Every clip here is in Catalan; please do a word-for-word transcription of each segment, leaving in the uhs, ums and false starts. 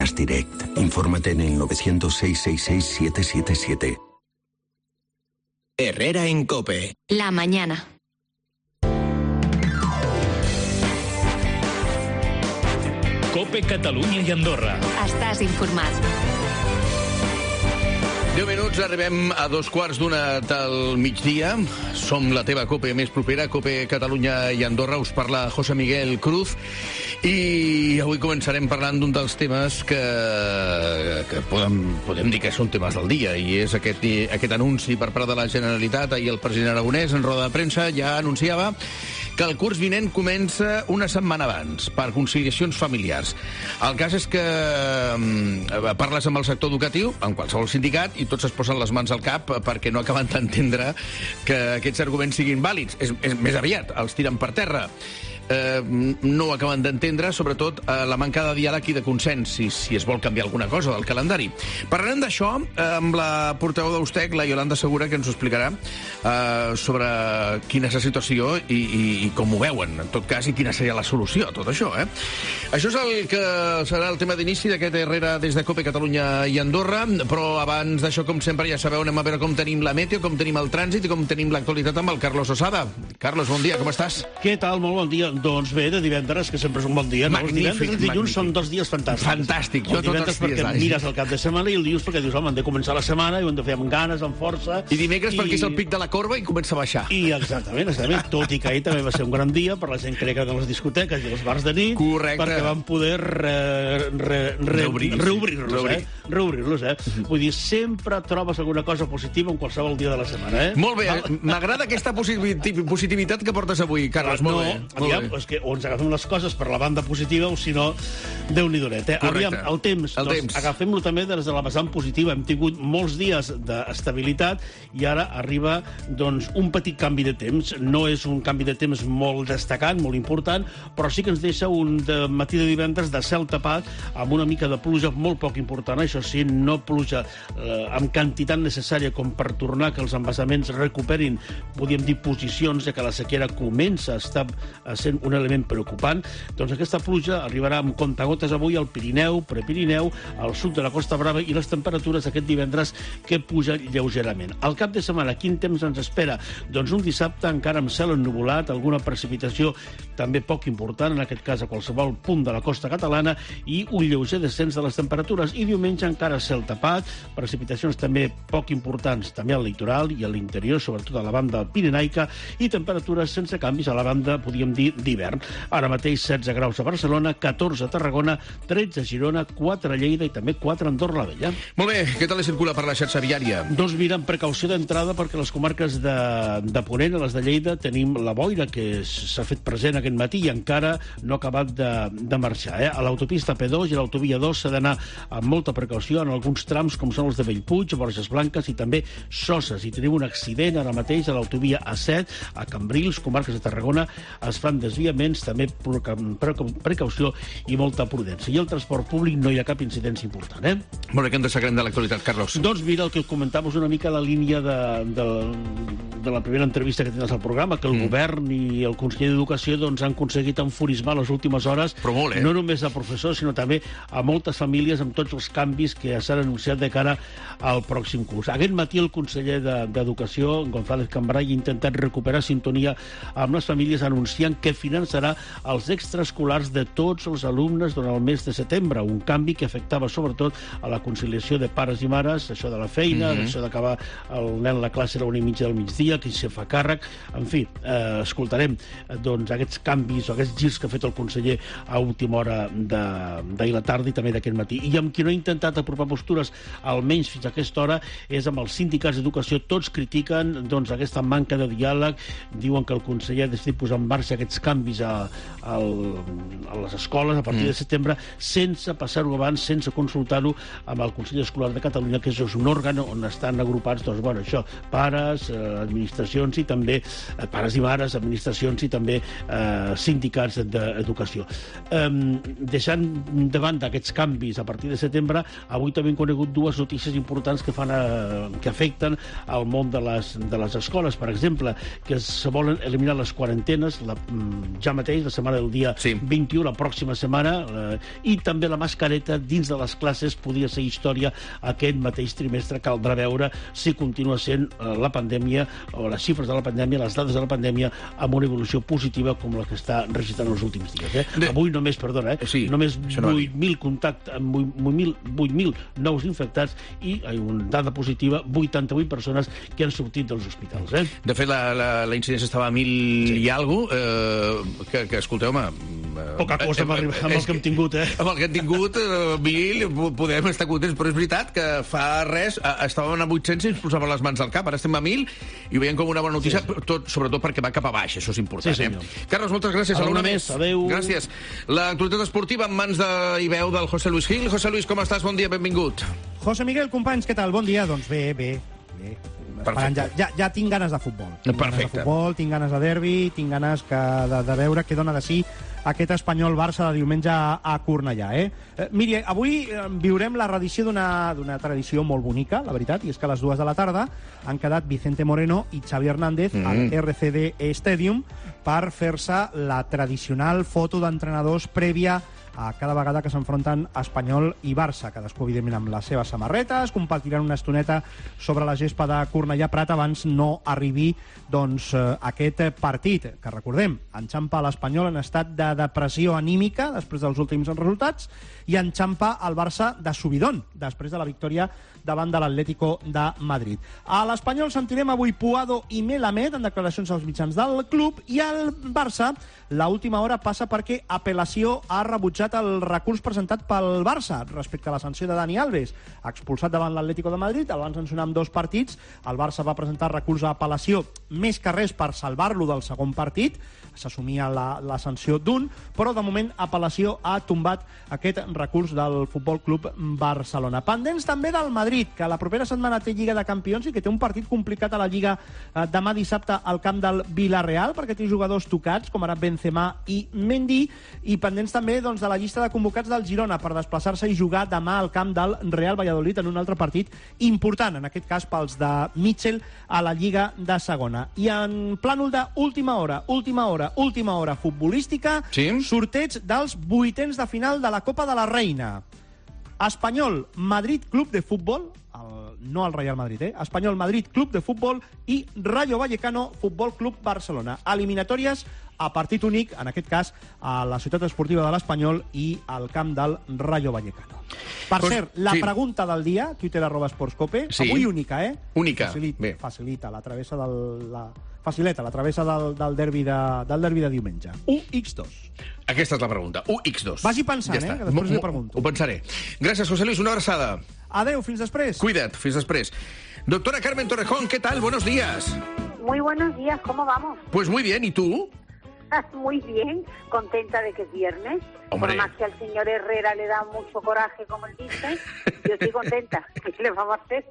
Direct. Infórmate en el nueve cero cero, seis seis seis, siete siete siete. Herrera en COPE. La mañana. COPE Catalunya i Andorra. Estàs informat. deu minuts, arribem a dos quarts d'una del migdia. Som la teva COPE més propera, COPE Catalunya i Andorra. Us parla José Miguel Cruz. I avui començarem parlant d'un dels temes que, que podem, podem dir que són temes del dia, i és aquest, aquest anunci per part de la Generalitat. Ahir el president Aragonès, en roda de premsa, ja anunciava que el curs vinent comença una setmana abans, per conciliacions familiars. El cas és que eh, parles amb el sector educatiu, amb qualsevol sindicat, i tots es posen les mans al cap perquè no acaben d'entendre que aquests arguments siguin vàlids. És, és més aviat, els tiren per terra. Eh, no ho acaben d'entendre, sobretot eh, la manca de diàleg i de consens, si, si es vol canviar alguna cosa del calendari. Parlarem d'això eh, amb la portaveu d'Eustec, la Iolanda Segura, que ens ho explicarà eh, sobre quina és la situació i, i, i com ho veuen, en tot cas, i quina seria la solució a tot això. Eh? Això és el que serà el tema d'inici d'aquest Herrera des de COPE Catalunya i Andorra, però abans d'això, com sempre, ja sabeu, anem a veure com tenim la meteo, com tenim el trànsit i com tenim l'actualitat amb el Carlos Osada. Carlos, bon dia, com estàs? Què tal? Molt bon dia. Doncs bé, de divendres, que sempre és un bon dia. No? Els divendres i els dilluns magnífic. Són dos dies fantàstics. Fantàstic. El divendres perquè dies, mires el cap de setmana i el dilluns perquè dius, home, hem de començar la setmana i ho hem de fer amb ganes, amb força. I dimecres I... perquè és el pic de la corba i comença a baixar. I exactament, exactament. Tot i que ahir també va ser un gran dia per la gent que era de les discoteques i els bars de nit. Correcte. Perquè van poder re, re, re, reobrir-los, reobrir-los, eh? Reobrir-los, eh? Uh-huh. Vull dir, sempre trobes alguna cosa positiva en qualsevol dia de la setmana, eh? Molt bé, m'agrada aquesta positivitat que portes avui, Carles, molt no, bé. Aviam, molt bé. És que o ens agafem les coses per la banda positiva o, si no, Déu-n'hi-donet. Eh? Aviam, el temps, el doncs, temps. agafem-lo també des de la vessant positiva. Hem tingut molts dies d'estabilitat i ara arriba doncs, un petit canvi de temps. No és un canvi de temps molt destacat, molt important, però sí que ens deixa un de matí de divendres de cel tapat amb una mica de pluja molt poc important. Això sí, no pluja eh, amb quantitat necessària com per tornar que els embassaments recuperin, podríem dir, posicions de que la sequera comença a estar sent un element preocupant. Doncs aquesta pluja arribarà amb comptagotes avui al Pirineu, Prepirineu, al sud de la Costa Brava, i les temperatures aquest divendres que pugen lleugerament. Al cap de setmana, quin temps ens espera? Doncs un dissabte encara amb cel ennuvolat, alguna precipitació també poc important, en aquest cas a qualsevol punt de la costa catalana, i un lleuger descens de les temperatures. I diumenge encara cel tapat, precipitacions també poc importants, també al litoral i a l'interior, sobretot a la banda pirenaica, i temperatures sense canvis a la banda, podríem dir, d'hivern. Ara mateix setze graus a Barcelona, catorze a Tarragona, tretze a Girona, quatre a Lleida i també quatre a Andorra la Vella. Molt bé, què tal circula per la xarxa viària? Doncs mira, amb precaució d'entrada, perquè les comarques de, de Ponent, a les de Lleida, tenim la boira que s'ha fet present aquest matí i encara no ha acabat de, de marxar. Eh? A l'autopista P dos i a l'autovia dos s'ha d'anar amb molta precaució en alguns trams, com són els de Bellpuig, Borges Blanques i també Soses. I tenim un accident ara mateix a l'autovia A set, a Cambrils, comarques de Tarragona, es fan desviaments, també precaució i molta prudència. I el transport públic no hi ha cap incidència important, eh? Molt bé, que en destacarem de l'actualitat, Carlos? Doncs mira, el que comentaves una mica la línia de, de, de la primera entrevista que tenies al programa, que el mm. govern i el conseller d'Educació doncs, han aconseguit enfurismar les últimes hores, molt, eh? no només a professors, sinó també a moltes famílies amb tots els canvis que s'han anunciat de cara al pròxim curs. Aquest matí el conseller d'Educació, González Cambray, ha intentat recuperar sintonia amb les famílies anunciant que finançarà els extraescolars de tots els alumnes durant el mes de setembre, un canvi que afectava sobretot a la conciliació de pares i mares, això de la feina, mm-hmm. això d'acabar el nen a la classe a la una i mitja del migdia, qui se fa càrrec, en fi, eh, escoltarem doncs, aquests canvis o aquests girs que ha fet el conseller a última hora d'ahir la tarda i també d'aquest matí. I amb qui no ha intentat apropar postures, almenys fins a aquesta hora, és amb els sindicats d'educació. Tots critiquen doncs, aquesta manca de diàleg, diuen que el conseller ha decidit posar en marxa aquests canvis a, a, a les escoles a partir mm. de setembre, sense passar-ho abans, sense consultar-ho amb el Consell Escolar de Catalunya, que és un òrgan on estan agrupats, doncs, bueno, això, pares, eh, administracions i també eh, pares i mares, administracions i també eh, sindicats d'educació. Eh, deixant de banda aquests canvis a partir de setembre, avui també hem conegut dues notícies importants que, fan, eh, que afecten al món de les, de les escoles. Per exemple, que se volen eliminar les quarantenes la, ja mateix, la setmana del dia sí. vint-i-u, la pròxima setmana, eh, i també la mascareta dins de les classes podia ser història aquest mateix trimestre. Caldrà veure si continua sent eh, la pandèmia o les xifres de la pandèmia, les dades de la pandèmia, amb una evolució positiva com la que està registrant els últims dies. Eh? De... Avui només, perdona, eh? sí, només vuit mil contactes, vuit mil nous infectats i eh, una dada positiva, vuitanta-vuit persones que han sortit dels hospitals. Eh? De fet, la, la, la incidència estava a mil sí. i alguna cosa, eh, que, que, escolteu, home... Eh, Poca cosa amb, eh, amb el que hem tingut, eh? Amb el que hem tingut, eh, mil, podem estar contents, però és veritat que fa res, eh, estàvem a vuit-cents i ens posaven les mans al cap, ara estem a mil i ho veiem com una bona notícia, sí, sí. Tot, sobretot perquè va cap a baix, això és important. Sí, eh? Carlos, moltes gràcies. A l'una més. Adéu. Gràcies. L'actualitat esportiva en mans de i veu del José Luis Gil. José Luis, com estàs? Bon dia, benvingut. José Miguel, companys, què tal? Bon dia. Doncs bé, bé, bé. Ja, ja, ja tinc ganes de futbol. Tinc Perfecte. ganes de futbol, tinc ganes de derbi, tinc ganes que, de, de veure què dona de si aquest Espanyol-Barça de diumenge a Cornellà. Eh? Eh, miri, avui viurem la reedició d'una tradició molt bonica, la veritat, i és que a les dues de la tarda han quedat Vicente Moreno i Xavi Hernández mm. al R C D Stadium per fer-se la tradicional foto d'entrenadors prèvia a cada vegada que s'enfronten Espanyol i Barça. Cadascú, evidentment, amb les seves samarretes, compartiran una estoneta sobre la gespa de Cornellà Prat abans no arribi doncs, aquest partit, que recordem, enxampa l'Espanyol en estat de depressió anímica després dels últims resultats i enxampa el Barça de subidón després de la victòria davant de l'Atlético de Madrid. A l'Espanyol sentirem avui Puado i Melamed en declaracions als mitjans del club i al Barça l'última hora passa perquè apel·lació ha rebutjat el recurs presentat pel Barça respecte a la sanció de Dani Alves, expulsat davant l'Atlético de Madrid. El van sancionar amb dos partits. El Barça va presentar recurs a apel·lació més que res per salvar-lo del segon partit. S'assumia la, la sanció d'un, però de moment apel·lació ha tombat aquest recurs del Futbol Club Barcelona. Pendents també del Madrid, que la propera setmana té Lliga de Campions i que té un partit complicat a la Lliga eh, demà dissabte al camp del Villarreal, perquè té jugadors tocats, com ara Benzema i Mendy, i pendents també doncs, de la llista de convocats del Girona per desplaçar-se i jugar demà al camp del Real Valladolid en un altre partit important, en aquest cas pels de Mitchell a la Lliga de Segona. I en plànol d'última hora, última hora, última hora futbolística, sí? Sorteig dels vuitens de final de la Copa de la Reina. Espanyol, Madrid Club de Futbol, el, no el Real Madrid, eh? Espanyol, Madrid Club de Futbol i Rayo Vallecano Futbol Club Barcelona. Eliminatòries a partit únic, en aquest cas a la ciutat esportiva de l'Espanyol i al camp del Rayo Vallecano. Per pues, cert, la sí. pregunta del dia, Twitter arroba esportscope, sí. avui única, eh? Única, Facilit, bé. Facilita la travessa del... La... Facileta, la travessa del, del, derbi de, del derbi de diumenge. u ics dos. Aquesta és la pregunta. u ics dos. Vagi pensant, ja eh? Que després li pregunto. Ho pensaré. Gràcies, José Luis. Una abraçada. Adeu, fins després. Cuida't, fins després. Doctora Carmen Torrejón, ¿qué tal? Buenos días. Muy buenos días, ¿cómo vamos? Pues muy bien, ¿y tú? Muy bien, contenta de que es viernes. Hombre. Por más que al señor Herrera le da mucho coraje, como él dice, yo estoy contenta. ¿Qué le vamos a hacer?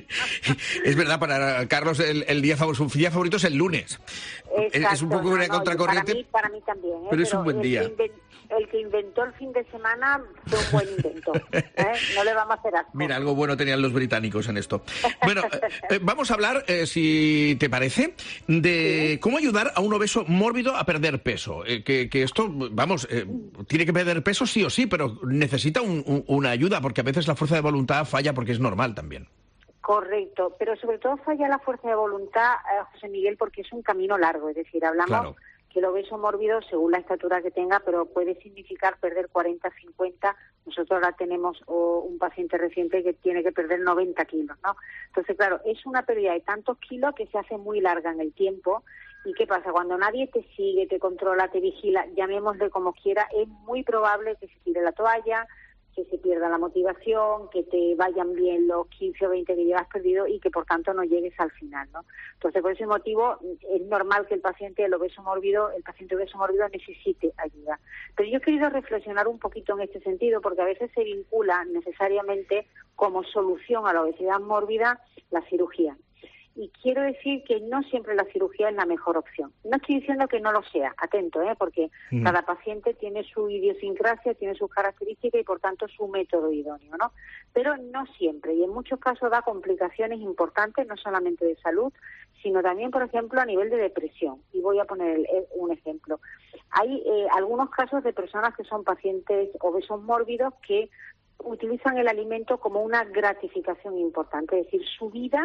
Es verdad, para Carlos el, el día favorito, su día favorito es el lunes. Exacto, es un poco una no, contracorriente. Para mí, para mí también. ¿eh? Pero es un buen el día. Que invent, el que inventó el fin de semana fue un buen invento. ¿eh? No le vamos a hacer asco. Mira, algo bueno tenían los británicos en esto. Bueno, eh, vamos a hablar, eh, si te parece, de ¿Sí? cómo ayudar a un obeso mórbido a perder peso. Eh, que, que esto, vamos, eh, tiene que perder peso sí o sí, pero necesita un, un, una ayuda, porque a veces la fuerza de voluntad falla porque es normal también. Correcto, pero sobre todo falla la fuerza de voluntad, eh, José Miguel, porque es un camino largo. Es decir, hablamos claro. que el obeso mórbido, según la estatura que tenga, pero puede significar perder cuarenta, cincuenta. Nosotros ahora tenemos oh, un paciente reciente que tiene que perder noventa kilos, ¿no? Entonces, claro, es una pérdida de tantos kilos que se hace muy larga en el tiempo. ¿Y qué pasa? Cuando nadie te sigue, te controla, te vigila, llamémosle como quiera, es muy probable que se tire la toalla, que se pierda la motivación, que te vayan bien los quince o veinte que llevas perdido y que por tanto no llegues al final, ¿no? Entonces, por ese motivo es normal que el paciente, el obeso mórbido, el paciente obeso mórbido necesite ayuda. Pero yo he querido reflexionar un poquito en este sentido porque a veces se vincula necesariamente como solución a la obesidad mórbida la cirugía. Y quiero decir que no siempre la cirugía es la mejor opción. No estoy diciendo que no lo sea, atento, ¿eh? Porque mm. cada paciente tiene su idiosincrasia, tiene sus características y por tanto su método idóneo, ¿no? Pero no siempre, y en muchos casos da complicaciones importantes, no solamente de salud, sino también, por ejemplo, a nivel de depresión. Y voy a poner el, el, un ejemplo. Hay eh, algunos casos de personas que son pacientes obesos mórbidos que utilizan el alimento como una gratificación importante, es decir, su vida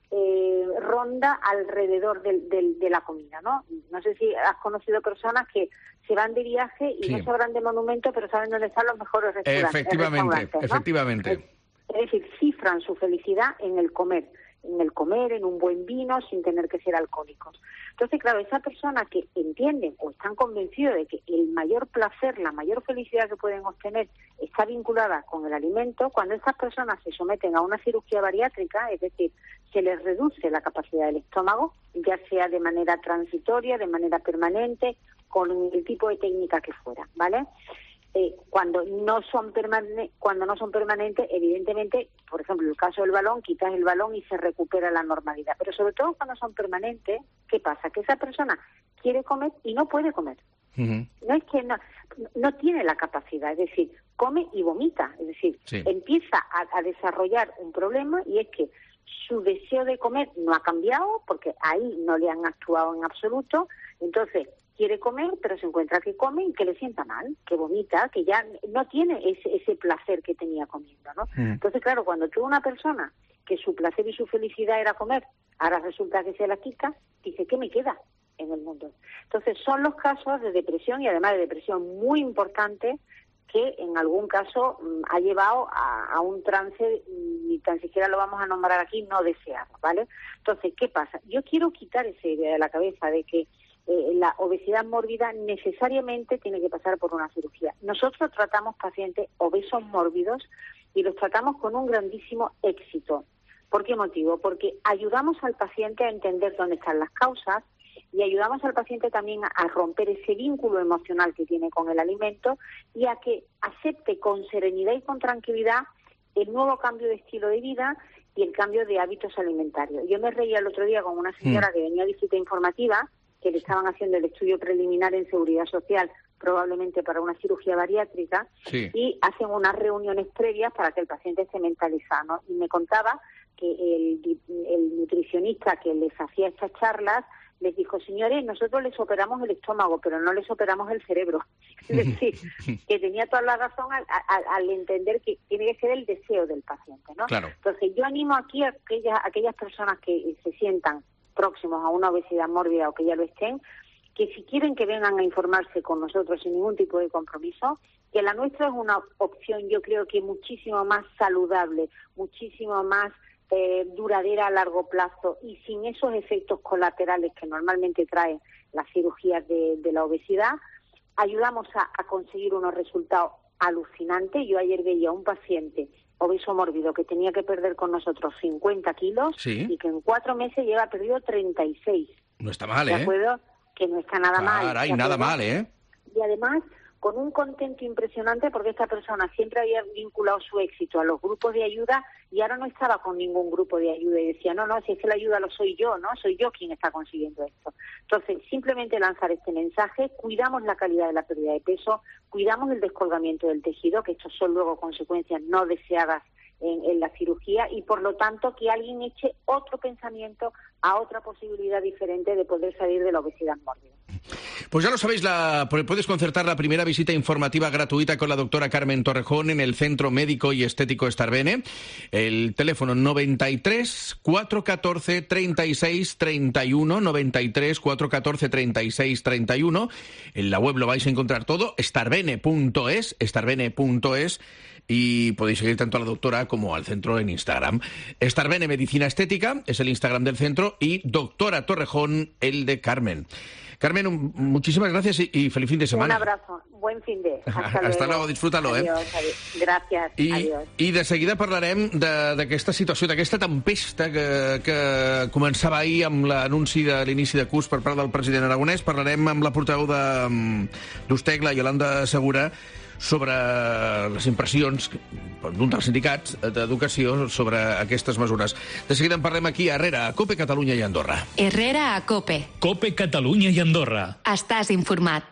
eh, ronda alrededor del, del, de la comida, ¿no? No sé si has conocido personas que se van de viaje y sí. no sabrán de monumento, pero saben dónde están los mejores restaurantes. Efectivamente, restaurantes, ¿no? efectivamente. Es, es decir, cifran su felicidad en el comer. en el comer, en un buen vino, sin tener que ser alcohólicos. Entonces, claro, esa persona que entienden o están convencidos de que el mayor placer, la mayor felicidad que pueden obtener está vinculada con el alimento, cuando estas personas se someten a una cirugía bariátrica, es decir, se les reduce la capacidad del estómago, ya sea de manera transitoria, de manera permanente, con el tipo de técnica que fuera, ¿vale? Eh, cuando no son permane- cuando no son permanentes, evidentemente, por ejemplo, el caso del balón, quitas el balón y se recupera la normalidad. Pero sobre todo cuando son permanentes, ¿qué pasa? Que esa persona quiere comer y no puede comer. Uh-huh. No es que no, no tiene la capacidad, es decir, come y vomita. Es decir, sí. empieza a, a desarrollar un problema y es que su deseo de comer no ha cambiado porque ahí no le han actuado en absoluto. Entonces, quiere comer, pero se encuentra que come y que le sienta mal, que vomita, que ya no tiene ese, ese placer que tenía comiendo, ¿no? Mm. Entonces, claro, cuando tú una persona que su placer y su felicidad era comer, ahora resulta que se la quita, dice, ¿qué me queda en el mundo? Entonces, son los casos de depresión y además de depresión muy importante que en algún caso mm, ha llevado a, a un trance, ni tan siquiera lo vamos a nombrar aquí, no deseado, ¿vale? Entonces, ¿qué pasa? Yo quiero quitar esa idea de la cabeza de que Eh, la obesidad mórbida necesariamente tiene que pasar por una cirugía. Nosotros tratamos pacientes obesos mórbidos y los tratamos con un grandísimo éxito. ¿Por qué motivo? Porque ayudamos al paciente a entender dónde están las causas y ayudamos al paciente también a, a romper ese vínculo emocional que tiene con el alimento y a que acepte con serenidad y con tranquilidad el nuevo cambio de estilo de vida y el cambio de hábitos alimentarios. Yo me reía el otro día con una señora que venía a visita informativa que le estaban haciendo el estudio preliminar en Seguridad Social, probablemente para una cirugía bariátrica, sí. y hacen unas reuniones previas para que el paciente esté mentalizado, ¿no? Y me contaba que el, el nutricionista que les hacía estas charlas les dijo, señores, nosotros les operamos el estómago, pero no les operamos el cerebro. Es decir, que tenía toda la razón al, al, al entender que tiene que ser el deseo del paciente, ¿no? Claro. Entonces, yo animo aquí a aquellas, a aquellas personas que se sientan próximos a una obesidad mórbida o que ya lo estén, que si quieren que vengan a informarse con nosotros sin ningún tipo de compromiso, que la nuestra es una opción, yo creo que muchísimo más saludable, muchísimo más eh, duradera a largo plazo y sin esos efectos colaterales que normalmente traen las cirugías de, de la obesidad. Ayudamos a, a conseguir unos resultados alucinantes. Yo ayer veía a un paciente obeso mórbido que tenía que perder con nosotros cincuenta kilos ¿Sí? y que en cuatro meses lleva perdido treinta y seis. No está mal, ¿eh? ¿De acuerdo? Que no está nada mal. Caray, nada mal, ¿eh? Y además, con un contento impresionante porque esta persona siempre había vinculado su éxito a los grupos de ayuda y ahora no estaba con ningún grupo de ayuda y decía, no, no, si es que la ayuda lo soy yo, ¿no? Soy yo quien está consiguiendo esto. Entonces, simplemente lanzar este mensaje, cuidamos la calidad de la pérdida de peso, cuidamos el descolgamiento del tejido, que estos son luego consecuencias no deseadas en, en la cirugía y por lo tanto que alguien eche otro pensamiento a otra posibilidad diferente de poder salir de la obesidad mórbida. Pues ya lo sabéis, la, puedes concertar la primera visita informativa gratuita con la doctora Carmen Torrejón en el Centro Médico y Estético Starbene. El teléfono noventa y tres, cuatrocientos catorce, treinta y seis, treinta y uno, noventa y tres, cuatrocientos catorce, treinta y seis, treinta y uno. En la web lo vais a encontrar todo, starbene punto es, starbene punto es. Y podéis seguir tanto a la doctora como al centro en Instagram. Starbene Medicina Estética es el Instagram del centro y Doctora Torrejón el de Carmen. Carmen, muchísimas gracias y, y feliz fin de semana. Un abrazo, buen fin de. Hasta, Hasta luego. luego, disfrútalo, adiós, eh? Adiós. Gràcies, I, adiós. I de seguida parlarem d'aquesta situació, d'aquesta tempesta que, que començava ahir amb l'anunci de l'inici de curs per part del president aragonès. Parlarem amb la portaveu d'Ustegla, Yolanda Segura, sobre les impressions d'un dels sindicats d'educació sobre aquestes mesures. De seguida en parlem aquí a Herrera, a COPE Catalunya i Andorra. Herrera a COPE. COPE Catalunya i Andorra. Estàs informat.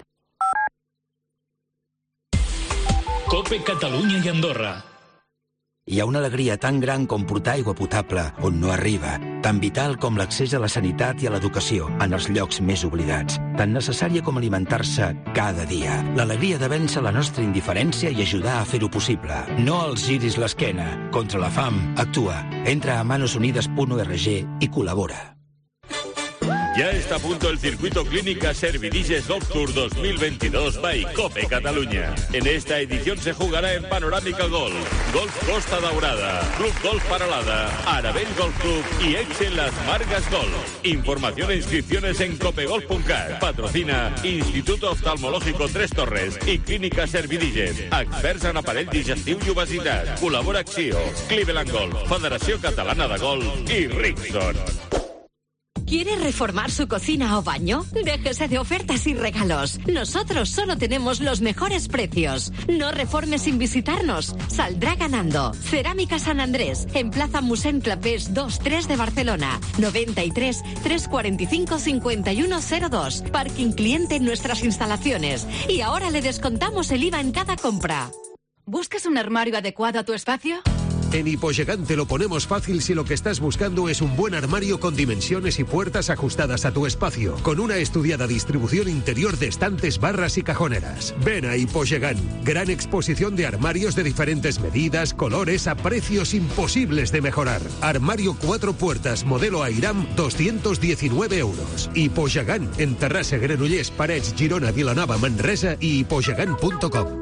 COPE Catalunya i Andorra. Hi ha una alegria tan gran com portar aigua potable on no arriba, tan vital com l'accés a la sanitat i a l'educació en els llocs més oblidats, tan necessària com alimentar-se cada dia. L'alegria de vèncer la nostra indiferència i ajudar a fer-ho possible. No els giris l'esquena. Contra la fam, actua. Entra a manosunides punt org i col·labora. Ya está a punto el circuito Clínica Servidiges Golf Tour dos mil veintidós by COPE Cataluña. En esta edición se jugará en Panorámica Golf, Golf Costa Daurada, Club Golf Paralada, Arabell Golf Club y Excel Las Margas Golf. Información e inscripciones en copegolf punto cat. Patrocina Instituto Oftalmológico Tres Torres y Clínica Servidiges. Experts en aparell digestiu i obesitat. Col·labora Acció, Cleveland Golf, Federació Catalana de Golf y Rickson. ¿Quiere reformar su cocina o baño? Déjese de ofertas y regalos. Nosotros solo tenemos los mejores precios. No reforme sin visitarnos. Saldrá ganando. Cerámica San Andrés, en Plaza Musén Clapés dos tres de Barcelona. noventa y tres, trescientos cuarenta y cinco, cincuenta y uno cero dos. Parking cliente en nuestras instalaciones. Y ahora le descontamos el I V A en cada compra. ¿Buscas un armario adecuado a tu espacio? En Hipogigant te lo ponemos fácil si lo que estás buscando es un buen armario con dimensiones y puertas ajustadas a tu espacio, con una estudiada distribución interior de estantes, barras y cajoneras. Ven a Hipogigant, gran exposición de armarios de diferentes medidas, colores, a precios imposibles de mejorar. Armario cuatro puertas, modelo Airam, doscientos diecinueve euros. Hipogigant, en Terrassa, Granollers, Parets, Girona, Vilanova, Manresa y hipogigant punto com.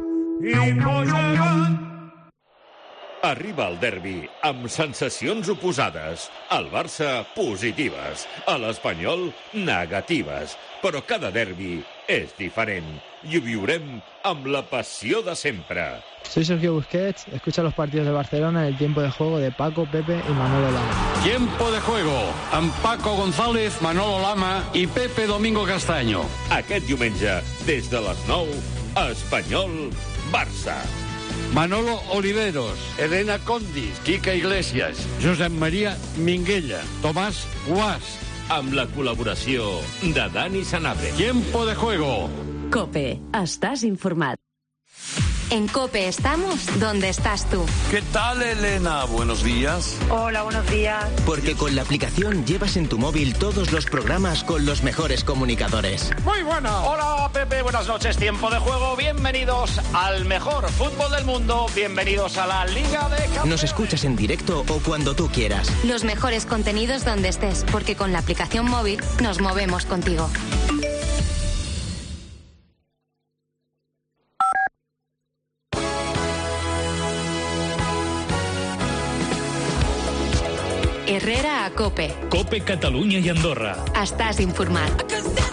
Arriba el derbi amb sensacions oposades. Al Barça, positives. A l'Espanyol, negatives. Però cada derbi és diferent. I ho viurem amb la passió de sempre. Soy Sergio Busquets, escucha los partidos de Barcelona en el tiempo de juego de Paco, Pepe y Manolo Lama. Tiempo de juego amb Paco González, Manolo Lama i Pepe Domingo Castaño. Aquest diumenge, des de les nou, Espanyol-Barça. Manolo Oliveros, Elena Condis, Quica Iglesias, Josep María Minguella, Tomàs Guas. Amb la col·laboració de Dani Sanabria. Tiempo de juego. COPE, estás informat. En COPE estamos donde estás tú. ¿Qué tal, Elena? Buenos días. Hola, buenos días. Porque con la aplicación llevas en tu móvil todos los programas con los mejores comunicadores. Muy bueno. Hola, Pepe, buenas noches. Tiempo de juego. Bienvenidos al mejor fútbol del mundo. Bienvenidos a la Liga de Campeones. Nos escuchas en directo o cuando tú quieras. Los mejores contenidos donde estés, porque con la aplicación móvil nos movemos contigo. Herrera a COPE. COPE Catalunya i Andorra. Estàs informat.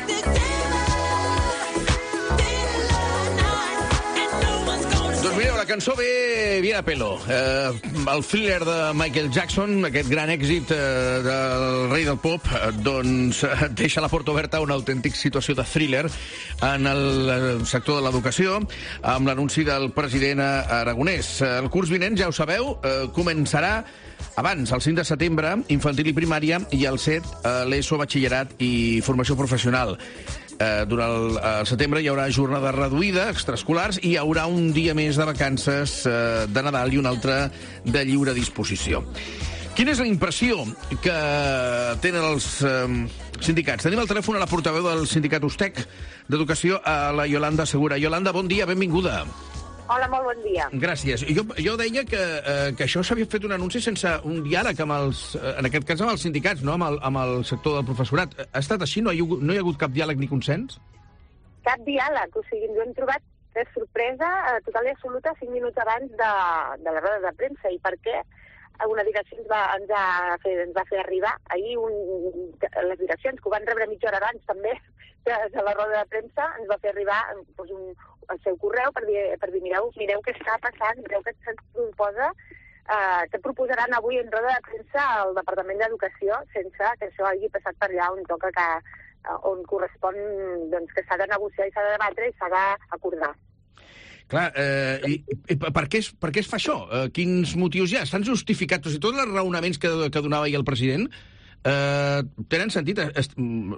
Doncs mireu, la cançó ve bien a pelo. Eh, el thriller de Michael Jackson, aquest gran èxit eh, del rei del pop, eh, doncs eh, deixa la porta oberta a una autèntica situació de thriller en el sector de l'educació, amb l'anunci del president aragonès. El curs vinent, ja ho sabeu, eh, començarà abans, el cinc de setembre, infantil i primària, i el set, l'ESO, batxillerat i formació professional. Eh, durant el, el setembre hi haurà jornada reduïda, extraescolars, i hi haurà un dia més de vacances eh, de Nadal i un altre de lliure disposició. Quina és la impressió que tenen els eh, sindicats? Tenim al telèfon a la portaveu del sindicat USTEC d'Educació, a la Yolanda Segura. Yolanda, bon dia, benvinguda. Hola, molt bon dia. Gràcies. Jo, jo deia que, eh, que això s'havia fet un anunci sense un diàleg amb els, en aquest cas amb els sindicats, no? amb, el, amb el sector del professorat. Ha estat així? No hi, ha, no hi ha hagut cap diàleg ni consens? Cap diàleg. O sigui, ens ho hem trobat de sorpresa eh, total i absoluta cinc minuts abans de, de la roda de premsa. I per què? Una direcció ens va, ens ha fet, ens va fer arribar ahir un, les direccions, que ho van rebre mitja hora abans també de, de la roda de premsa, ens va fer arribar doncs, un, el seu correu per dir, per dir mireu, mireu què està passant, mireu què se'ns proposa, eh, que proposaran avui en roda de premsa al Departament d'Educació sense que això hagi passat per allà on toca que, on correspon doncs, que s'ha de negociar i s'ha de debatre i s'ha d'acordar. Clar, eh, i, i per, què es, per què es fa això? Eh, quins motius hi ha? Estan justificats? O sigui, tots els raonaments que, que donava ahir el president eh, tenen sentit? Es,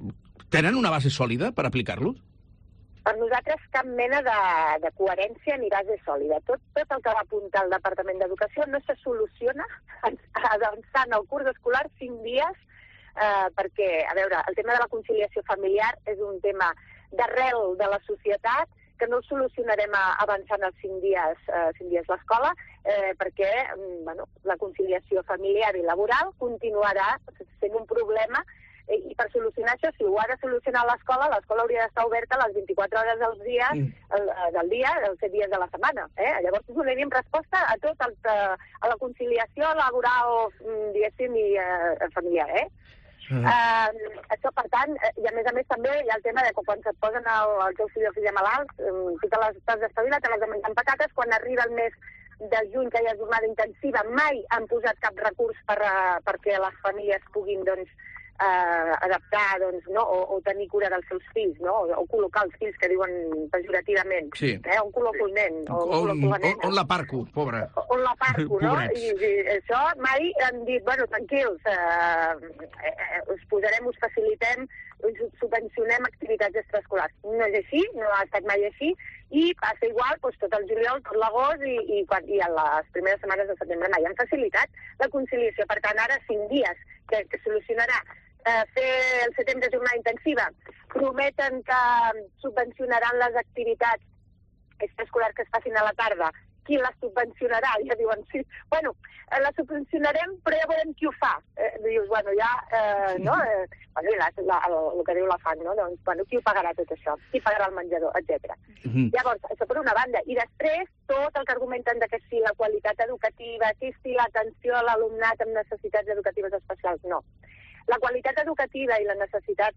tenen una base sòlida per aplicar-los? Per nosaltres cap mena de, de coherència ni base sòlida. Tot, tot el que va apuntar el Departament d'Educació no se soluciona avançant el curs escolar cinc dies, eh, perquè, a veure, el tema de la conciliació familiar és un tema d'arrel de la societat que no solucionarem avançant els cinc dies, eh, cinc dies l'escola, eh, perquè bueno, la conciliació familiar i laboral continuarà sent un problema, eh, i per solucionar això, si ho ha de solucionar l'escola, l'escola hauria d'estar oberta les vint-i-quatre hores del dia, mm. el, del dia, els set dies de la setmana. Eh? Llavors donaríem resposta a tot el, a la conciliació laboral, diguéssim, i eh, familiar, eh? Uh, això, per tant, i a més a més també hi ha el tema de que quan se't posen el, el teu fill o filla malalts, tu te les has d'espavilar, te les de menjar amb patates, quan arriba el mes de juny que hi ha jornada intensiva, mai han posat cap recurs per, uh, perquè les famílies puguin, doncs, uh, adaptar, doncs, no? o, o tenir cura dels seus fills, no? o, o col·locar els fills, que diuen pejorativament, sí. eh? on col·loco el nen, o on, on, on, on la parco, pobra. On la parco, no? I, i això mai han dit, bueno, tranquils, eh, eh, us posarem, us facilitem, us subvencionem activitats extraescolars. No és així, no ha estat mai així, i passa igual doncs, tot el juliol, tot l'agost i, i, quan, i a les primeres setmanes de setembre mai han facilitat la conciliació. Per tant, ara cinc dies que, que solucionarà eh, fer el setembre jornada intensiva, prometen que subvencionaran les activitats extraescolars que es facin a la tarda. Qui les subvencionarà? Ja diuen, sí, bueno, les subvencionarem, però ja veurem qui ho fa. Eh, dius, bueno, ja, eh, no? Eh, bueno, la, la, el, el que diu la fan, no? Doncs, bueno, qui ho pagarà tot això? Qui pagarà el menjador, etcètera. Mm-hmm. Llavors, això per una banda. I després, tot el que argumenten de que si la qualitat educativa, que si l'atenció a l'alumnat amb necessitats educatives especials, no. La qualitat educativa i la necessitat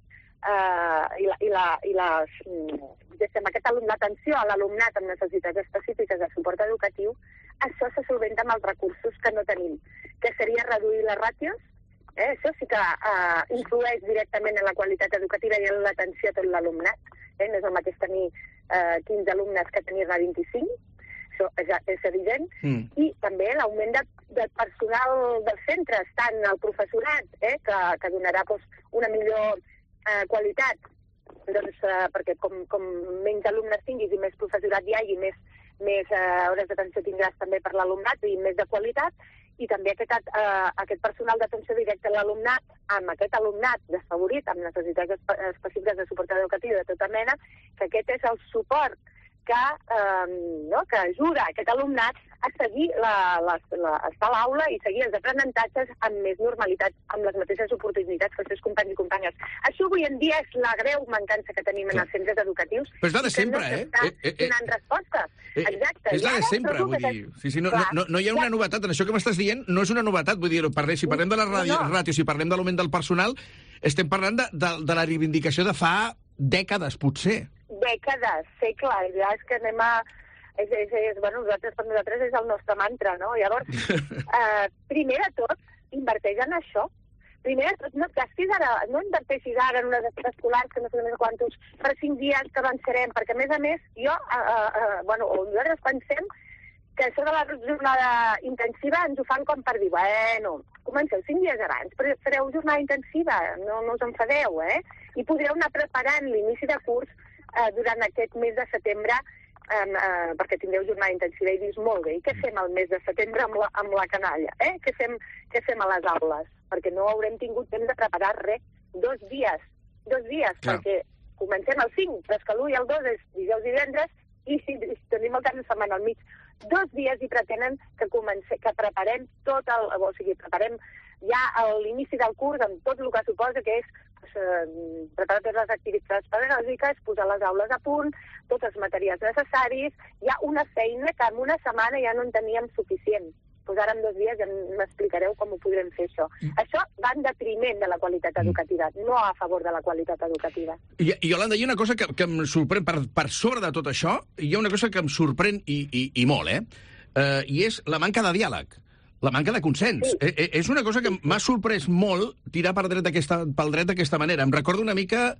eh, i, la, i, la, i les, diguéssim, aquest alumne, l'atenció a l'alumnat amb necessitats específiques de suport educatiu, això se solventa amb els recursos que no tenim, que seria reduir les ràtios, eh? Això sí que eh, influeix directament en la qualitat educativa i en l'atenció a tot l'alumnat. Eh? No és el mateix tenir eh, quinze alumnes que tenir-ne vint-i-cinc, això és, és evident, mm. i també l'augment de, del personal dels centres, tant el professorat, eh, que, que donarà doncs, una millor eh, qualitat, doncs, eh, perquè com, com menys alumnes tinguis i més professorat hi hagi, més, més eh, hores d'atenció tindràs també per l'alumnat i més de qualitat, i també aquest, eh, aquest personal d'atenció directa a l'alumnat, amb aquest alumnat desfavorit, amb necessitats espe específiques de suport educatiu de tota mena, que aquest és el suport que, eh, no, que ajuda aquest alumnat a seguir la, la, la, estar a l'aula i seguir els aprenentatges amb més normalitat, amb les mateixes oportunitats que els seus companys i companyes. Això avui en dia és la greu mancança que tenim en els centres educatius. Però és la de sempre, no eh? eh, eh, eh donant resposta. Eh, Exacte. És la de sempre, vull dir. Sí, sí, no, no, no hi ha una novetat. En això que m'estàs dient no és una novetat. Vull dir, si parlem de les ràtios, no, no. si parlem de l'augment del personal, estem parlant de, de, de la reivindicació de fa dècades, potser. Dècades, segles, ja és que anem a... És, és, és, bueno, nosaltres, per nosaltres és el nostre mantra, no? Llavors, eh, primer de tot, inverteix en això. Primer de tot, no et gastis ara, no inverteixis ara en unes escolars que no sé més quantos, per cinc dies que avançarem, perquè a més a més, jo, eh, eh, bueno, nosaltres pensem que això de la jornada intensiva ens ho fan com per dir, bueno, comenceu cinc dies abans, però fareu jornada intensiva, no, no us enfadeu, eh? I podreu anar preparant l'inici de curs eh, durant aquest mes de setembre, eh, eh, perquè tindreu jornada intensiva, i dius, molt bé, i què fem al mes de setembre amb la, amb la canalla? Eh? Què fem, què fem a les aules? Perquè no haurem tingut temps de preparar res. Dos dies, dos dies, Clar. perquè comencem el cinc, però és que l'u i el dos és dijous i divendres, i si tenim el cap de setmana al mig. Dos dies i pretenen que, comence, que preparem tot el... O sigui, preparem ja l'inici del curs amb tot el que suposa, que és pues, eh, preparar totes les activitats pedagògiques, posar les aules a punt, tots els materials necessaris. Hi ha una feina que en una setmana ja no en teníem suficient. Pues ara en dos dies ja m'explicareu com ho podrem fer, això. Mm. Això va en detriment de la qualitat educativa, mm. no a favor de la qualitat educativa. I, i Yolanda, hi ha una cosa que, que em sorprèn, per, per sobre de tot això, hi ha una cosa que em sorprèn i, i, i molt, eh? Uh, I és la manca de diàleg, la manca de consens. Sí. Eh, eh, és una cosa que m'ha sorprès molt tirar per dret aquesta, pel dret d'aquesta manera. Em recordo una mica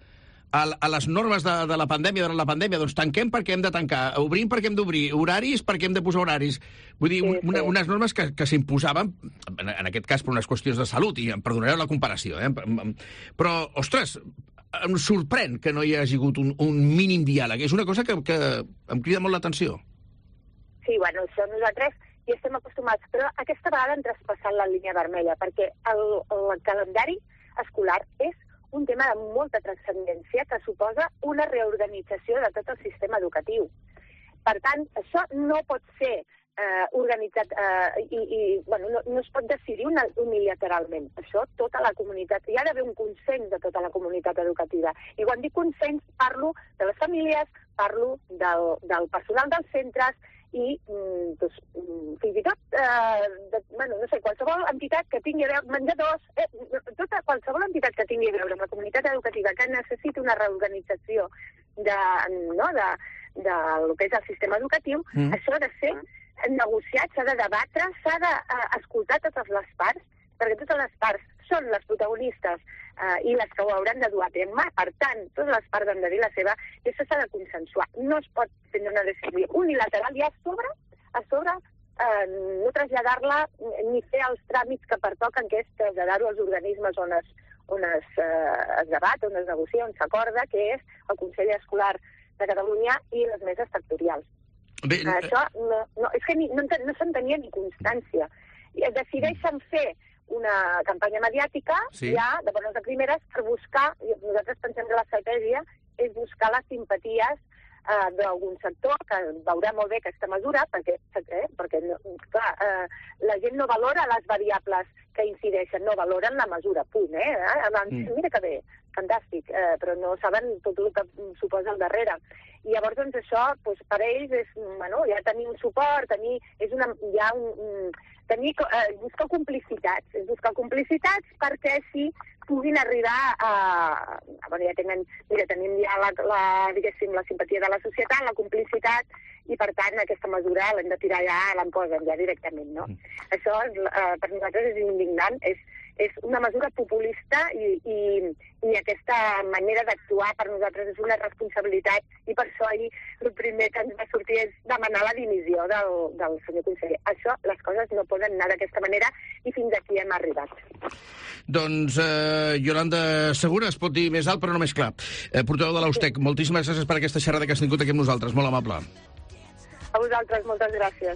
a, a les normes de, de la pandèmia, durant la pandèmia, doncs tanquem perquè hem de tancar, obrim perquè hem d'obrir, horaris perquè hem de posar horaris. Vull dir, sí, una, sí. unes normes que, que s'imposaven, en, en aquest cas per unes qüestions de salut, i em perdonareu la comparació, eh? Però, ostres, em sorprèn que no hi hagi hagut un, un mínim diàleg. És una cosa que, que em crida molt l'atenció. Sí, bueno, això nosaltres hi estem acostumats, però aquesta vegada hem traspassat la línia vermella, perquè el, el calendari escolar és un tema de molta transcendència que suposa una reorganització de tot el sistema educatiu. Per tant, això no pot ser eh, organitzat eh, i, i bueno, no, no es pot decidir una, unilateralment. Això tota la comunitat, hi ha d'haver un consens de tota la comunitat educativa. I quan dic consens parlo de les famílies, parlo del, del personal dels centres, i doncs, fins i tot, eh, de, bueno, no sé, qualsevol entitat que tingui a veure, menjadors, eh, tota qualsevol entitat que tingui a veure amb la comunitat educativa que necessiti una reorganització de, no, de, de lo que és el sistema educatiu, mm. això ha de ser negociat, s'ha de debatre, s'ha d'escoltar totes les parts, perquè totes les parts són les protagonistes eh, i les que ho hauran de dur a terme. Per tant, totes les parts han de dir la seva i això s'ha de consensuar. No es pot tenir una decisió unilateral i a sobre, a sobre eh, no traslladar-la ni fer els tràmits que pertoquen, que és traslladar-ho als organismes on es, on es, eh, es debat, on es negocia, on s'acorda, que és el Consell Escolar de Catalunya i les meses sectorials. Bé, eh, això no, no, és que ni, no, no se'n tenia ni constància. I decideixen fer una campanya mediàtica, sí. ja, de bones a primeres, per buscar, nosaltres pensem que l'estratègia és buscar les simpaties eh, d'algun sector, que veurà molt bé aquesta mesura, perquè, eh, perquè no, clar, eh, la gent no valora les variables que incideixen, no valoren la mesura, punt, eh? Abans, mm. mira que bé, fantàstic, eh, però no saben tot el que suposa al darrere. I llavors, doncs, això, doncs, per ells, és, bueno, ja tenir un suport, tenir, és una, ja un, un tenir, eh, buscar complicitats, és buscar complicitats perquè si puguin arribar a... a bueno, ja tenen, mira, tenim ja la, la, diguéssim, la simpatia de la societat, la complicitat, i per tant aquesta mesura l'hem de tirar ja, l'emposen ja directament, no? Mm. Això eh, per nosaltres és indignant, és, és una mesura populista i, i, i aquesta manera d'actuar per nosaltres és una responsabilitat i per això ahir el primer que ens va sortir és demanar la dimissió del, del senyor conseller. Això, les coses no poden anar d'aquesta manera i fins aquí hem arribat. Doncs, eh, Yolanda Segura, es pot dir més alt però no més clar. Eh, portaveu de l'Austec, sí. Moltíssimes gràcies per aquesta xerrada que has tingut aquí amb nosaltres, molt amable. A vosaltres, moltes gràcies.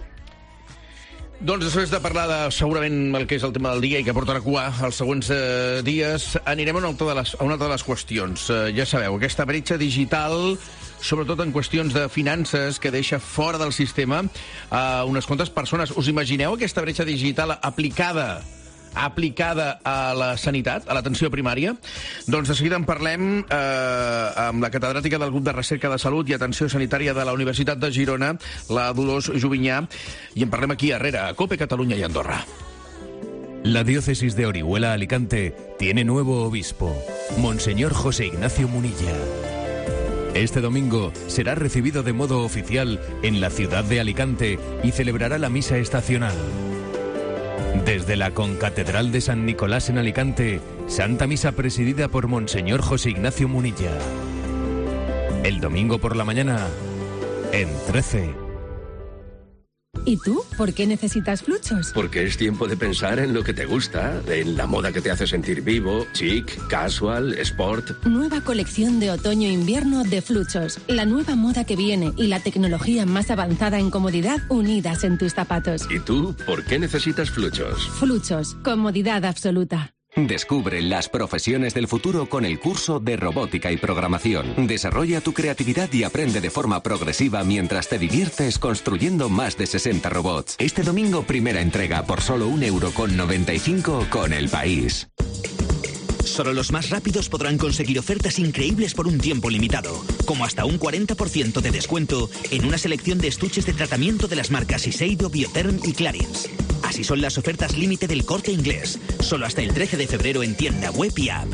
Doncs després de parlar de segurament el que és el tema del dia i que portarà a cua els següents eh, dies, anirem a una altra de les, a una altra de les qüestions. Eh, ja sabeu, aquesta bretxa digital, sobretot en qüestions de finances, que deixa fora del sistema a unes quantes persones. Us imagineu aquesta bretxa digital aplicada aplicada a la sanitat, a l'atenció primària? Doncs de seguida en parlem eh, amb la catedràtica del grup de recerca de salut i atenció sanitària de la Universitat de Girona, la Dolors Jovinyà, i en parlem aquí a Herrera, a COPE Catalunya i Andorra. La diócesis de Orihuela Alicante tiene nuevo obispo, Monseñor José Ignacio Munilla. Este domingo será recibido de modo oficial en la ciudad de Alicante y celebrará la misa estacional. Desde la Concatedral de San Nicolás en Alicante, Santa Misa presidida por Monseñor José Ignacio Munilla. El domingo por la mañana, en trece. ¿Y tú? ¿Por qué necesitas Fluchos? Porque es tiempo de pensar en lo que te gusta, en la moda que te hace sentir vivo, chic, casual, sport. Nueva colección de otoño-invierno de Fluchos. La nueva moda que viene y la tecnología más avanzada en comodidad unidas en tus zapatos. ¿Y tú? ¿Por qué necesitas Fluchos? Fluchos. Comodidad absoluta. Descubre las profesiones del futuro con el curso de robótica y programación. Desarrolla tu creatividad y aprende de forma progresiva mientras te diviertes construyendo más de sesenta robots. Este domingo, primera entrega por solo un euro con noventa y cinco con El País. Solo los más rápidos podrán conseguir ofertas increíbles por un tiempo limitado, como hasta un cuarenta por ciento de descuento en una selección de estuches de tratamiento de las marcas Shiseido, Biotherm y Clarins. Así son las ofertas límite del Corte Inglés, solo hasta el trece de febrero en tienda web y app.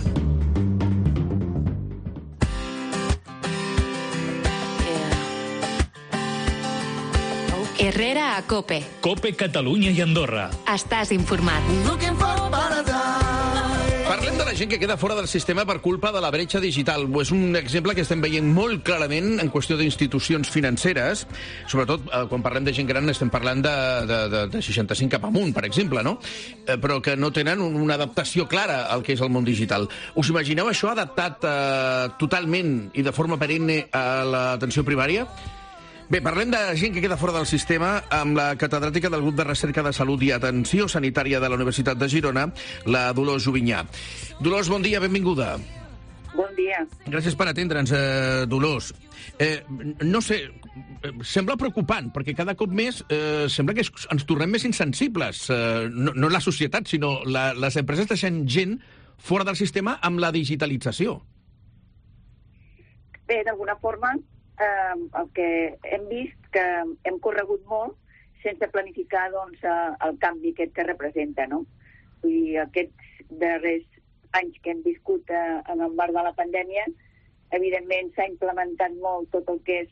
Herrera a COPE. COPE Catalunya i Andorra. Estàs informat. Parlem de la gent que queda fora del sistema per culpa de la bretxa digital. És un exemple que estem veient molt clarament en qüestió d'institucions financeres, sobretot eh, quan parlem de gent gran estem parlant de, de, de, de seixanta-cinc cap amunt, per exemple, no? Eh, però que no tenen un, una adaptació clara al que és el món digital. Us imagineu això adaptat eh, totalment i de forma perenne a l'atenció primària? Bé, parlem de gent que queda fora del sistema amb la catedràtica del grup de recerca de salut i atenció sanitària de la Universitat de Girona, la Dolors Ubinyà. Dolors, bon dia, benvinguda. Bon dia. Gràcies per atendre'ns, eh, Dolors. Eh, no sé, sembla preocupant, perquè cada cop més eh, sembla que ens tornem més insensibles. Eh, no, no la societat, sinó la, les empreses deixant gent fora del sistema amb la digitalització. Bé, d'alguna forma, eh, el que hem vist que hem corregut molt sense planificar doncs, el canvi aquest que representa, no? I aquests darrers anys que hem viscut eh, en el marc de la pandèmia, evidentment s'ha implementat molt tot el que és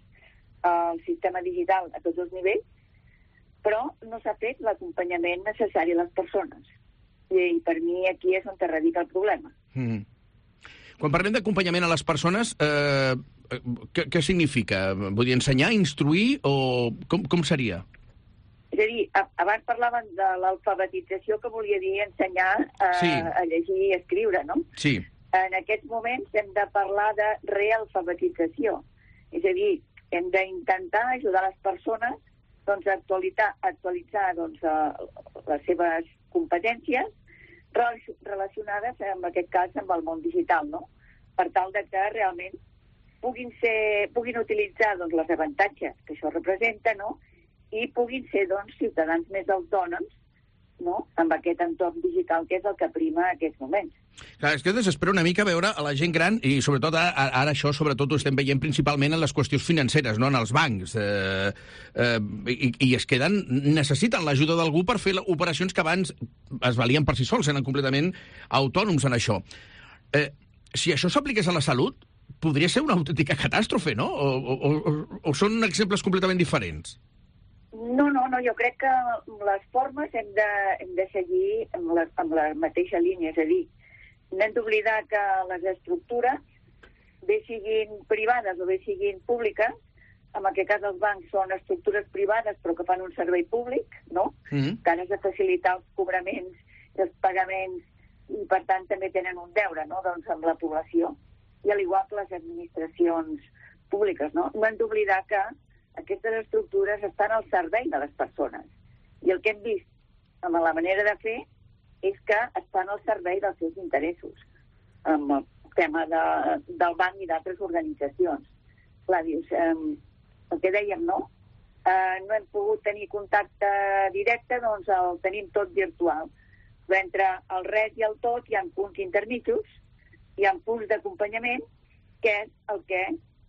el sistema digital a tots els nivells, però no s'ha fet l'acompanyament necessari a les persones. I per mi aquí és on radica el problema. Mm. Quan parlem d'acompanyament a les persones, eh, què, què significa? Vull dir, ensenyar, instruir, o com, com seria? És a dir, abans parlaven de l'alfabetització, que volia dir ensenyar a, sí. a llegir i escriure, no? Sí. En aquests moments hem de parlar de realfabetització. És a dir, hem d'intentar ajudar les persones doncs, a actualitzar, actualitzar doncs, les seves competències relacionades, en aquest cas, amb el món digital, no? Per tal de que realment puguin, ser, puguin utilitzar doncs, els avantatges que això representa, no? I puguin ser doncs, ciutadans més autònoms, no? Amb aquest entorn digital que és el que prima en aquests moments. Clar, és que desespera una mica veure a la gent gran, i sobretot ara, ara això sobretot ho estem veient principalment en les qüestions financeres, no? En els bancs, eh, eh, i, i es queden, necessiten l'ajuda d'algú per fer operacions que abans es valien per si sols, eren completament autònoms en això. Eh, si això s'apliqués a la salut, podria ser una autèntica catàstrofe, no? O, o, o, o són exemples completament diferents? No, no, no, jo crec que les formes hem de, hem de seguir amb la, amb la mateixa línia, és a dir, no hem d'oblidar que les estructures, bé siguin privades o bé siguin públiques, en aquest cas els bancs són estructures privades però que fan un servei públic, no? Mm-hmm. Que han de facilitar els cobraments i els pagaments i per tant també tenen un deure, no? Doncs amb la població, i al igual que les administracions públiques, no? No hem d'oblidar que aquestes estructures estan al servei de les persones. I el que hem vist amb la manera de fer és que estan al servei dels seus interessos, amb el tema de, del banc i d'altres organitzacions. Clar, dius, eh, el que dèiem, no? Eh, no hem pogut tenir contacte directe, doncs el tenim tot virtual. Però entre el res i el tot hi ha punts intermitjos, hi ha punts d'acompanyament, que és el que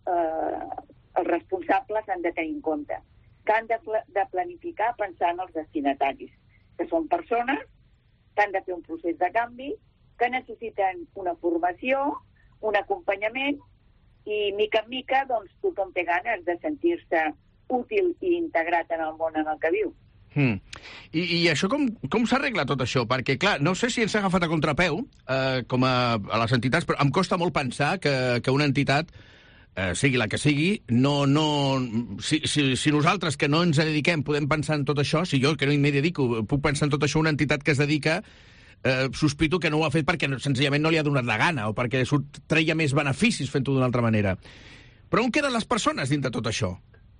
eh, els responsables han de tenir en compte, que han de, de planificar pensant en els destinataris, que són persones que han de fer un procés de canvi, que necessiten una formació, un acompanyament, i mica en mica doncs, tothom té ganes de sentir-se útil i integrat en el món en el que viu. Mm. I, I això com, com s'arregla tot això? Perquè, clar, no sé si ens ha agafat a contrapeu, eh, com a, a les entitats, però em costa molt pensar que, que una entitat, Eh, sigui la que sigui, no, no, si, si, si nosaltres que no ens dediquem podem pensar en tot això, si jo que no m'hi dedico puc pensar en tot això, una entitat que es dedica, eh, sospito que no ho ha fet perquè senzillament no li ha donat la gana o perquè treia més beneficis fent-ho d'una altra manera. Però on queden les persones dintre de tot això?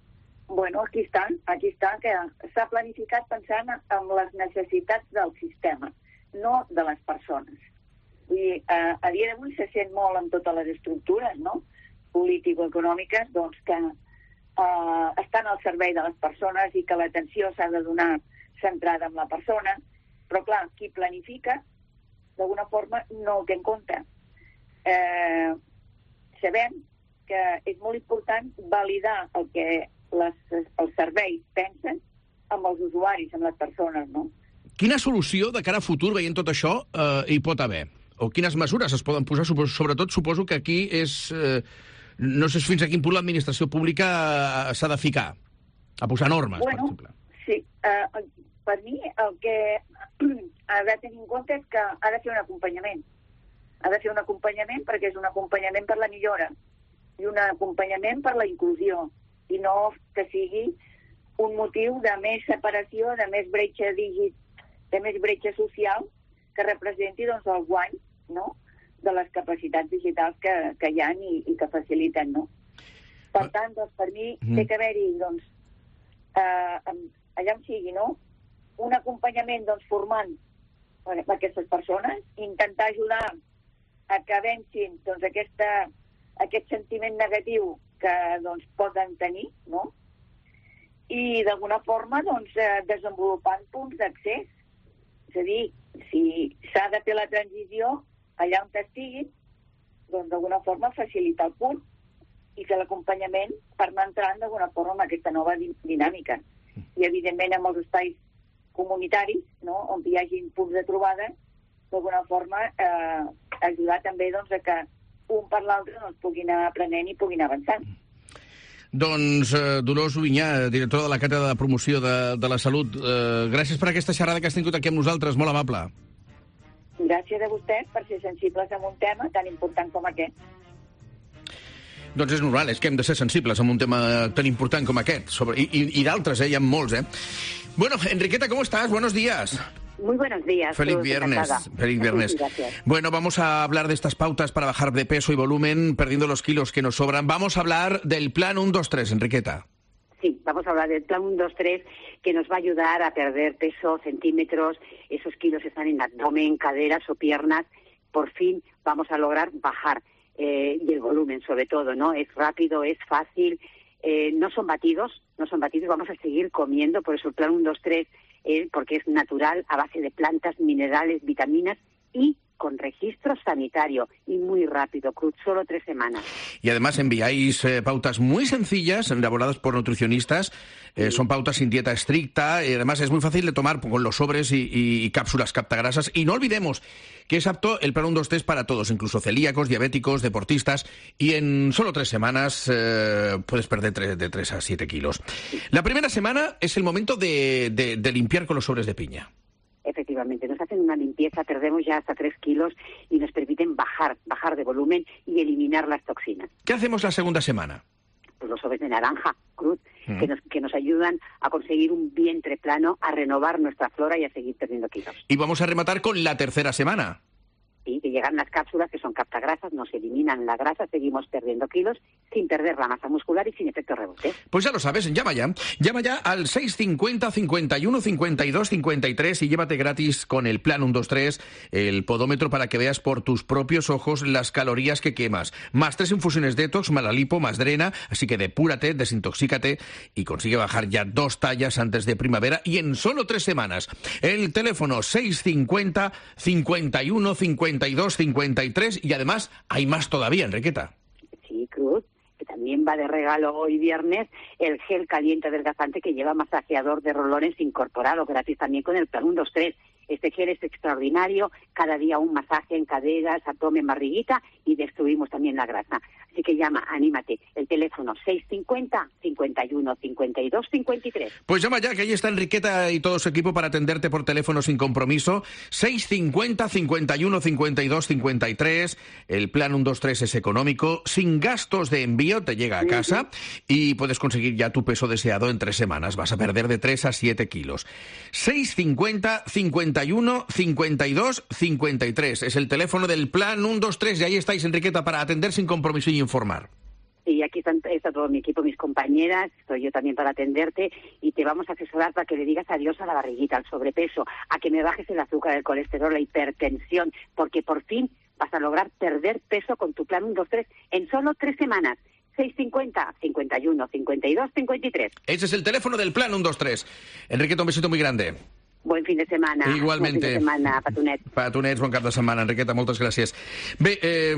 Bueno, aquí estan, aquí està, que s'ha planificat pensant en les necessitats del sistema, no de les persones. Vull dir, eh, a dia d'avui se sent molt en totes les estructures, no?, político-econòmiques, doncs que eh, estan al servei de les persones i que l'atenció s'ha de donar centrada en la persona, però clar, qui planifica, d'alguna forma, no ho té en compte. Eh, sabem que és molt important validar el que les, els serveis pensen amb els usuaris, amb les persones, no? Quina solució de cara a futur, veient tot això, eh, hi pot haver? O quines mesures es poden posar? Sobretot, suposo que aquí és... Eh, no sé fins a quin punt l'administració pública s'ha de ficar, a posar normes, bueno, per exemple. Sí, uh, per mi el que ha de tenir en compte és que ha de fer un acompanyament. ha de fer un acompanyament perquè és un acompanyament per la millora i un acompanyament per la inclusió i no que sigui un motiu de més separació, de més bretxa digit, de més bretxa social que representi doncs, el guany, no?, de les capacitats digitals que, que hi ha i, i que faciliten, no? Per tant, doncs, per mi mm. té que haver-hi, doncs, eh, allà on sigui, no?, un acompanyament, doncs, formant bueno, aquestes persones, intentar ajudar a que vencin, doncs, aquesta, aquest sentiment negatiu que, doncs, poden tenir, no?, i d'alguna forma, doncs, eh, desenvolupant punts d'accés. És a dir, si s'ha de fer la transició allà on estiguin, doncs d'alguna forma facilitar el punt i fer l'acompanyament per anar entrant d'alguna forma en aquesta nova dinàmica. I evidentment amb els espais comunitaris, no?, on hi hagi punts de trobada, d'alguna forma eh, ajudar també doncs, a que un per l'altre doncs, pugui anar aprenent i pugui anar avançant. Doncs eh, Dolors Ubinyà, directora de la Càtedra de Promoció de, de la Salut, eh, gràcies per aquesta xerrada que has tingut aquí amb nosaltres, molt amable. Gràcies a vostès per ser sensibles en un tema tan important com aquest. Doncs és normal, és que hem de ser sensibles en un tema tan important com aquest. Sobre, I i, y d'altres, eh, hi ha molts, eh. Bueno, Enriqueta, ¿cómo estás? Buenos días. Muy buenos días. Feliz viernes. Feliz viernes. Gracias. Bueno, vamos a hablar de estas pautas para bajar de peso y volumen, perdiendo los kilos que nos sobran. Vamos a hablar del plan uno dos tres, Enriqueta. Sí, vamos a hablar del plan uno dos tres, que nos va a ayudar a perder peso, centímetros, esos kilos que están en abdomen, caderas o piernas. Por fin vamos a lograr bajar. Eh, y el volumen, sobre todo, ¿no? Es rápido, es fácil, eh, no son batidos, no son batidos, vamos a seguir comiendo, por eso el plan uno dos tres, eh, porque es natural, a base de plantas, minerales, vitaminas y con registro sanitario y muy rápido, Cruz, solo tres semanas. Y además enviáis eh, pautas muy sencillas, elaboradas por nutricionistas, eh, son pautas sin dieta estricta, y además es muy fácil de tomar con los sobres y, y, y cápsulas captagrasas. Y no olvidemos que es apto el plan uno dos tres para todos, incluso celíacos, diabéticos, deportistas, y en solo tres semanas eh, puedes perder tre- de tres a siete kilos. La primera semana es el momento de, de, de limpiar con los sobres de piña. Efectivamente, nos hacen una limpieza, perdemos ya hasta tres kilos y nos permiten bajar, bajar de volumen y eliminar las toxinas. ¿Qué hacemos la segunda semana? Pues los sobres de naranja, Cruz, Mm. que nos, que nos ayudan a conseguir un vientre plano, a renovar nuestra flora y a seguir perdiendo kilos. Y vamos a rematar con la tercera semana. Sí, que llegan las cápsulas que son captagrasas, nos eliminan la grasa, seguimos perdiendo kilos sin perder la masa muscular y sin efecto rebote. Pues ya lo sabes, llama ya. Llama ya al seis cincuenta, cincuenta y uno, cincuenta y dos, cincuenta y tres y llévate gratis con el plan uno dos tres el podómetro para que veas por tus propios ojos las calorías que quemas. Más tres infusiones detox, más la lipo, más drena. Así que depúrate, desintoxícate y consigue bajar ya dos tallas antes de primavera y en solo tres semanas. El teléfono seis cincuenta, cincuenta y uno, cincuenta y dos, cincuenta y tres y además hay más todavía, Enriqueta. Sí, Cruz, que también va de regalo hoy viernes el gel caliente adelgazante que lleva masajeador de rolones incorporado, gratis también con el plan uno dos tres. Este gel es extraordinario, cada día un masaje en caderas, abdomen, barriguita y destruimos también la grasa. Así que llama, anímate, el teléfono seis cincuenta, cincuenta y uno, cincuenta y dos, cincuenta y tres. Pues llama ya, que ahí está Enriqueta y todo su equipo para atenderte por teléfono sin compromiso. seis cincuenta, cincuenta y uno, cincuenta y dos, cincuenta y tres. El plan uno dos tres es económico, sin gastos de envío, te llega a casa uh-huh. y puedes conseguir ya tu peso deseado en tres semanas. Vas a perder de tres a siete kilos. seis cincuenta, cincuenta y uno, cincuenta y dos, cincuenta y tres. Es el teléfono del plan uno dos tres y ahí estáis, Enriqueta, para atender sin compromiso y informar. Sí, aquí está, está todo mi equipo, mis compañeras, estoy yo también para atenderte y te vamos a asesorar para que le digas adiós a la barriguita, al sobrepeso, a que me bajes el azúcar, el colesterol, la hipertensión, porque por fin vas a lograr perder peso con tu plan uno dos tres en solo tres semanas. seis cincuenta, cincuenta y uno, cincuenta y dos, cincuenta y tres. Ese es el teléfono del plan uno dos tres. Enriqueta, un besito muy grande. Buen fin de setmana. Igualmente. Bon fin de setmana, petonets. Petonets, bon cap de setmana. Enriqueta, moltes gràcies. Bé, eh,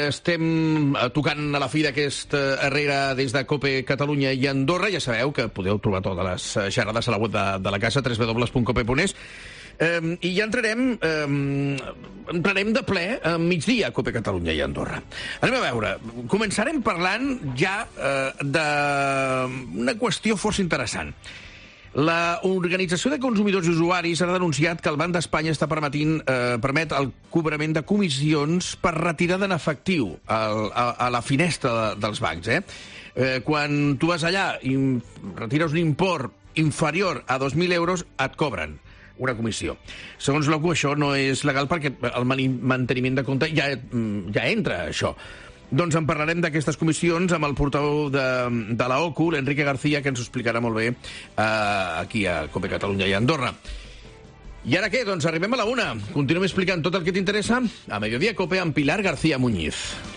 estem tocant a la fi d'aquesta herrera des de COPE Catalunya i Andorra. Ja sabeu que podeu trobar totes les xerrades a la web de, de la casa, w w w punt cope punt es. Eh, I ja entrarem, eh, entrarem de ple a migdia a COPE Catalunya i Andorra. Anem a veure, començarem parlant ja eh, d'una qüestió força interessant. La Organització de Consumidors i Usuaris ha denunciat que el Banc d'Espanya està permetint, eh, permet el cobrament de comissions per retirada en efectiu al, a, a la finestra de, dels bancs. Eh? Eh, quan tu vas allà i retires un import inferior a dos mil euros, et cobren una comissió. Segons l'O C U, això no és legal perquè el manteniment de compte ja, ja entra, això. Doncs en parlarem d'aquestes comissions amb el portaveu de, de la O C U, l'Enrique García, que ens ho explicarà molt bé eh, aquí a COPE Catalunya i Andorra. I ara què? Doncs arribem a la una. Continuem explicant tot el que t'interessa a Mediodía Cope amb Pilar García Muñiz.